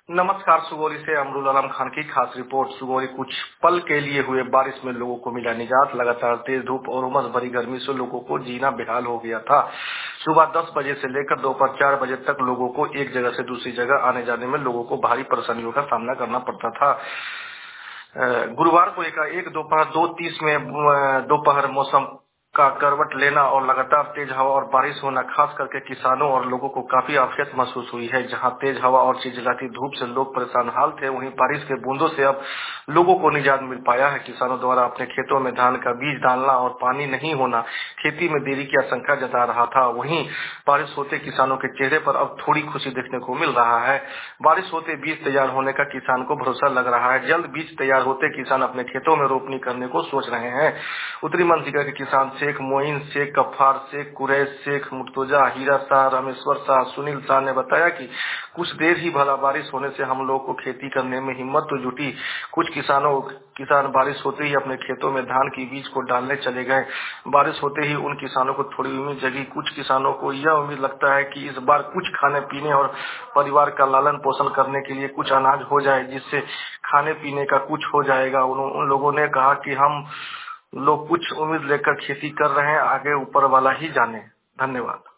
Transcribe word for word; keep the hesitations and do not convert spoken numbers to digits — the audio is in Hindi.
नमस्कार। सुगौली से अमरुल आलम खान की खास रिपोर्ट। सुगौली कुछ पल के लिए हुए बारिश में लोगों को मिला निजात। लगातार तेज धूप और उमस भरी गर्मी से लोगों को जीना बेहाल हो गया था। सुबह दस बजे से लेकर दोपहर चार बजे तक लोगों को एक जगह से दूसरी जगह आने जाने में लोगों को भारी परेशानियों का सामना करना पड़ता था। गुरुवार को एकाएक दोपहर दो तीस में दोपहर मौसम का करवट लेना और लगातार तेज हवा और बारिश होना खास करके किसानों और लोगों को काफी आफियत महसूस हुई है। जहां तेज हवा और चिलचिलाती धूप से लोग परेशान हाल थे, वहीं बारिश के बूंदों से अब लोगों को निजात मिल पाया है। किसानों द्वारा अपने खेतों में धान का बीज डालना और पानी नहीं होना खेती में देरी की आशंका जता रहा था। वहीं बारिश होते किसानों के चेहरे पर अब थोड़ी खुशी देखने को मिल रहा है। बारिश होते बीज तैयार होने का किसान को भरोसा लग रहा है। जल्द बीज तैयार होते किसान अपने खेतों में रोपनी करने को सोच रहे हैं। उत्तरी मंसिका के किसान शेख मोइन, शेख गफ्फार, शेख कुरैश, शेख मुर्तजा, हीरा शाह, रामेश्वर शाह, सुनील शाह ने बताया कि कुछ देर ही भला बारिश होने से हम लोग को खेती करने में हिम्मत तो जुटी। कुछ किसानों किसान बारिश होते ही अपने खेतों में धान की बीज को डालने चले गए। बारिश होते ही उन किसानों को थोड़ी उम्मीद जगी। कुछ किसानों को यह उम्मीद लगता है कि इस बार कुछ खाने पीने और परिवार का लालन पोषण करने के लिए कुछ अनाज हो जाए, जिससे खाने पीने का कुछ हो जाएगा। उन लोगों ने कहा कि हम लोग कुछ उम्मीद लेकर खेती कर रहे हैं, आगे ऊपर वाला ही जाने। धन्यवाद।